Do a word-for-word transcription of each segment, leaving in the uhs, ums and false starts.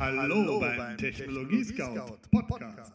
Hallo beim Technologie-Scout Podcast.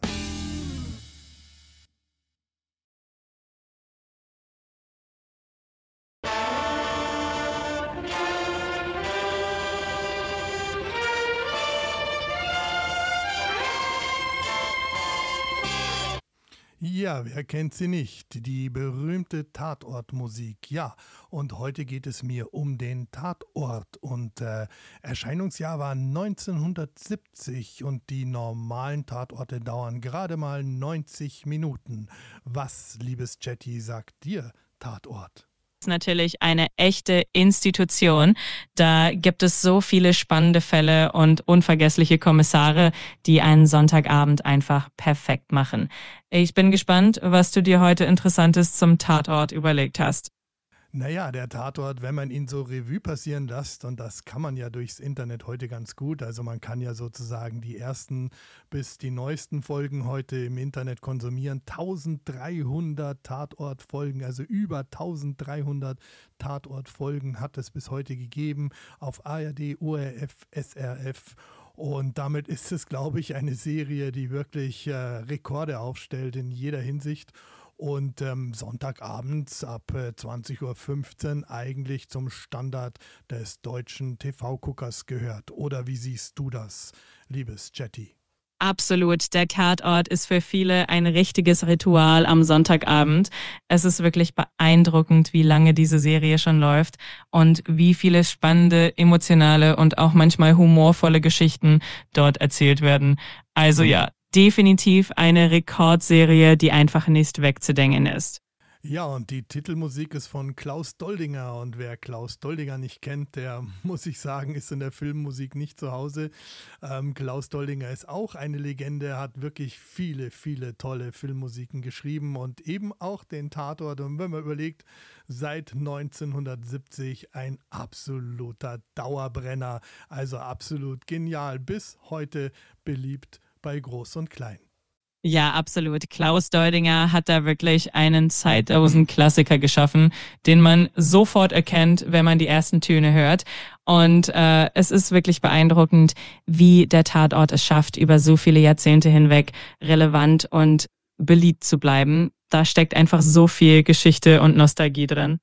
Ja, wer kennt sie nicht? Die berühmte Tatortmusik. Ja, und heute geht es mir um den Tatort. Und äh, Erscheinungsjahr war neunzehnhundertsiebzig und die normalen Tatorte dauern gerade mal neunzig Minuten. Was, liebes Chatty, sagt dir Tatort? Ist natürlich eine echte Institution. Da gibt es so viele spannende Fälle und unvergessliche Kommissare, die einen Sonntagabend einfach perfekt machen. Ich bin gespannt, was du dir heute Interessantes zum Tatort überlegt hast. Naja, der Tatort, wenn man ihn so Revue passieren lässt, und das kann man ja durchs Internet heute ganz gut, also man kann ja sozusagen die ersten bis die neuesten Folgen heute im Internet konsumieren, dreizehnhundert Tatortfolgen, also über dreizehnhundert Tatortfolgen hat es bis heute gegeben auf A R D, O R F, S R F. Und damit ist es, glaube ich, eine Serie, die wirklich äh, Rekorde aufstellt in jeder Hinsicht. Und ähm, Sonntagabends ab äh, zwanzig Uhr fünfzehn eigentlich zum Standard des deutschen T V-Guckers gehört. Oder wie siehst du das, liebes Chatty? Absolut. Der Tatort ist für viele ein richtiges Ritual am Sonntagabend. Es ist wirklich beeindruckend, wie lange diese Serie schon läuft und wie viele spannende, emotionale und auch manchmal humorvolle Geschichten dort erzählt werden. Also ja, definitiv eine Rekordserie, die einfach nicht wegzudenken ist. Ja, und die Titelmusik ist von Klaus Doldinger. Und wer Klaus Doldinger nicht kennt, der, muss ich sagen, ist in der Filmmusik nicht zu Hause. Ähm, Klaus Doldinger ist auch eine Legende, er hat wirklich viele, viele tolle Filmmusiken geschrieben und eben auch den Tatort. Und wenn man überlegt, seit neunzehnhundertsiebzig ein absoluter Dauerbrenner, also absolut genial, bis heute beliebt bei Groß und Klein. Ja, absolut. Klaus Doldinger hat da wirklich einen zeitlosen Klassiker geschaffen, den man sofort erkennt, wenn man die ersten Töne hört. Und äh, es ist wirklich beeindruckend, wie der Tatort es schafft, über so viele Jahrzehnte hinweg relevant und beliebt zu bleiben. Da steckt einfach so viel Geschichte und Nostalgie drin.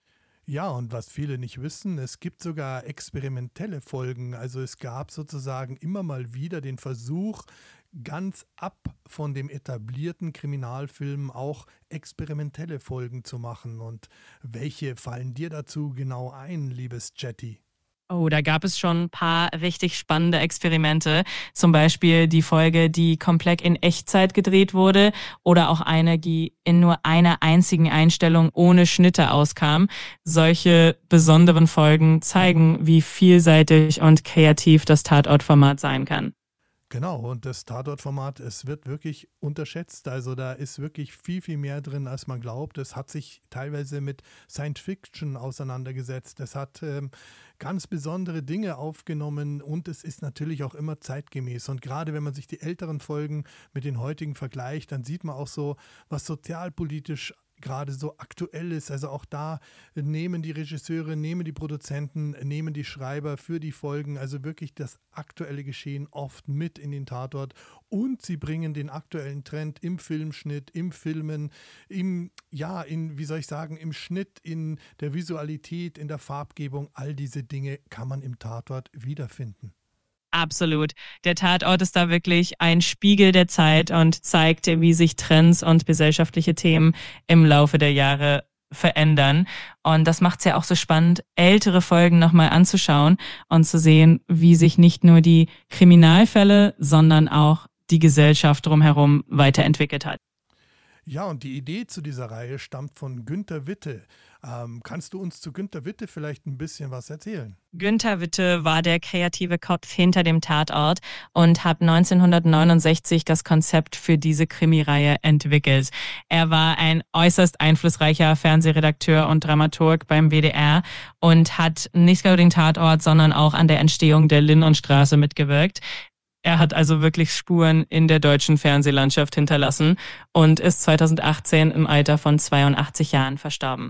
Ja, und was viele nicht wissen, es gibt sogar experimentelle Folgen. Also es gab sozusagen immer mal wieder den Versuch, ganz ab von dem etablierten Kriminalfilm auch experimentelle Folgen zu machen. Und welche fallen dir dazu genau ein, liebes Chatty? Oh, da gab es schon ein paar richtig spannende Experimente. Zum Beispiel die Folge, die komplett in Echtzeit gedreht wurde oder auch eine, die in nur einer einzigen Einstellung ohne Schnitte auskam. Solche besonderen Folgen zeigen, wie vielseitig und kreativ das Tatortformat sein kann. Genau, und das Tatortformat, es wird wirklich unterschätzt. Also da ist wirklich viel, viel mehr drin, als man glaubt. Es hat sich teilweise mit Science Fiction auseinandergesetzt. Es hat ähm, ganz besondere Dinge aufgenommen und es ist natürlich auch immer zeitgemäß. Und gerade wenn man sich die älteren Folgen mit den heutigen vergleicht, dann sieht man auch so, was sozialpolitisch gerade so aktuell ist. Also auch da nehmen die Regisseure, nehmen die Produzenten, nehmen die Schreiber für die Folgen, also wirklich das aktuelle Geschehen oft mit in den Tatort und sie bringen den aktuellen Trend im Filmschnitt, im Filmen, im, ja, in, wie soll ich sagen, im Schnitt, in der Visualität, in der Farbgebung. All diese Dinge kann man im Tatort wiederfinden. Absolut. Der Tatort ist da wirklich ein Spiegel der Zeit und zeigt, wie sich Trends und gesellschaftliche Themen im Laufe der Jahre verändern. Und das macht es ja auch so spannend, ältere Folgen nochmal anzuschauen und zu sehen, wie sich nicht nur die Kriminalfälle, sondern auch die Gesellschaft drumherum weiterentwickelt hat. Ja, und die Idee zu dieser Reihe stammt von Günter Witte. Ähm, kannst du uns zu Günter Witte vielleicht ein bisschen was erzählen? Günter Witte war der kreative Kopf hinter dem Tatort und hat neunzehnhundertneunundsechzig das Konzept für diese Krimireihe entwickelt. Er war ein äußerst einflussreicher Fernsehredakteur und Dramaturg beim W D R und hat nicht nur den Tatort, sondern auch an der Entstehung der Lindenstraße mitgewirkt. Er hat also wirklich Spuren in der deutschen Fernsehlandschaft hinterlassen und ist zweitausendachtzehn im Alter von zweiundachtzig Jahren verstorben.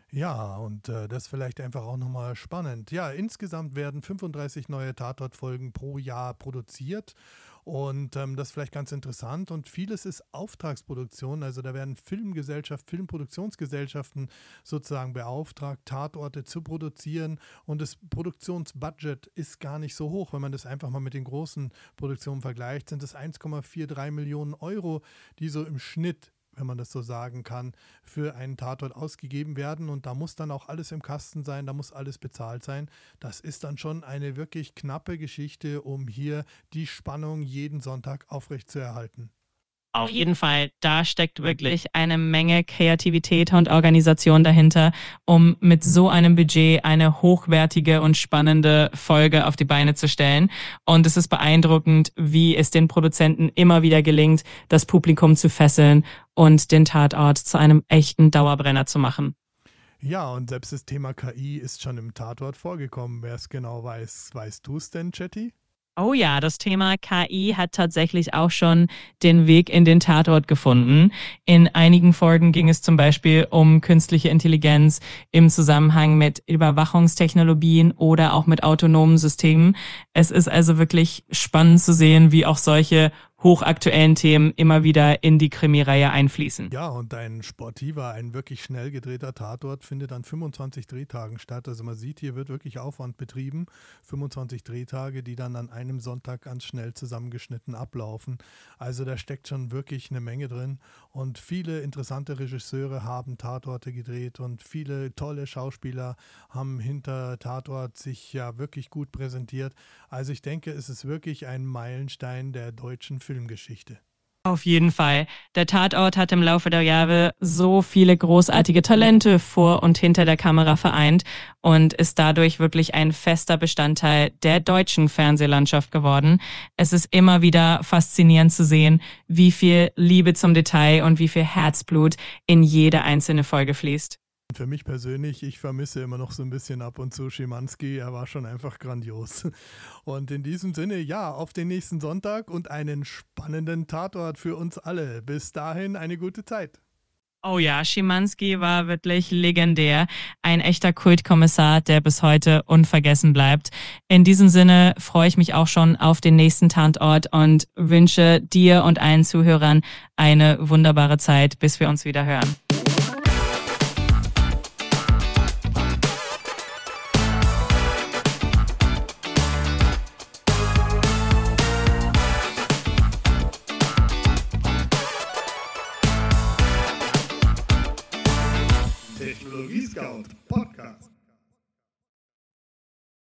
Ja, und äh, das vielleicht einfach auch nochmal spannend. Ja, insgesamt werden fünfunddreißig neue Tatortfolgen pro Jahr produziert. Und ähm, das ist vielleicht ganz interessant. Und vieles ist Auftragsproduktion. Also da werden Filmgesellschaften, Filmproduktionsgesellschaften sozusagen beauftragt, Tatorte zu produzieren. Und das Produktionsbudget ist gar nicht so hoch. Wenn man das einfach mal mit den großen Produktionen vergleicht, sind es eins Komma dreiundvierzig Millionen Euro, die so im Schnitt, wenn man das so sagen kann, für einen Tatort ausgegeben werden. Und da muss dann auch alles im Kasten sein, da muss alles bezahlt sein. Das ist dann schon eine wirklich knappe Geschichte, um hier die Spannung jeden Sonntag aufrechtzuerhalten. Auf jeden Fall, da steckt wirklich eine Menge Kreativität und Organisation dahinter, um mit so einem Budget eine hochwertige und spannende Folge auf die Beine zu stellen. Und es ist beeindruckend, wie es den Produzenten immer wieder gelingt, das Publikum zu fesseln und den Tatort zu einem echten Dauerbrenner zu machen. Ja, und selbst das Thema K I ist schon im Tatort vorgekommen. Wer es genau weiß, weißt du es denn, Chatty? Oh ja, das Thema K I hat tatsächlich auch schon den Weg in den Tatort gefunden. In einigen Folgen ging es zum Beispiel um künstliche Intelligenz im Zusammenhang mit Überwachungstechnologien oder auch mit autonomen Systemen. Es ist also wirklich spannend zu sehen, wie auch solche hochaktuellen Themen immer wieder in die Krimireihe einfließen. Ja, und ein sportiver, ein wirklich schnell gedrehter Tatort findet an fünfundzwanzig Drehtagen statt. Also man sieht, hier wird wirklich Aufwand betrieben. fünfundzwanzig Drehtage, die dann an einem Sonntag ganz schnell zusammengeschnitten ablaufen. Also da steckt schon wirklich eine Menge drin. Und viele interessante Regisseure haben Tatorte gedreht und viele tolle Schauspieler haben hinter Tatort sich ja wirklich gut präsentiert. Also ich denke, es ist wirklich ein Meilenstein der deutschen Filmgeschichte. Auf jeden Fall. Der Tatort hat im Laufe der Jahre so viele großartige Talente vor und hinter der Kamera vereint und ist dadurch wirklich ein fester Bestandteil der deutschen Fernsehlandschaft geworden. Es ist immer wieder faszinierend zu sehen, wie viel Liebe zum Detail und wie viel Herzblut in jede einzelne Folge fließt. Für mich persönlich, ich vermisse immer noch so ein bisschen ab und zu Schimanski. Er war schon einfach grandios. Und in diesem Sinne, ja, auf den nächsten Sonntag und einen spannenden Tatort für uns alle. Bis dahin eine gute Zeit. Oh ja, Schimanski war wirklich legendär. Ein echter Kultkommissar, der bis heute unvergessen bleibt. In diesem Sinne freue ich mich auch schon auf den nächsten Tatort und wünsche dir und allen Zuhörern eine wunderbare Zeit, bis wir uns wieder hören.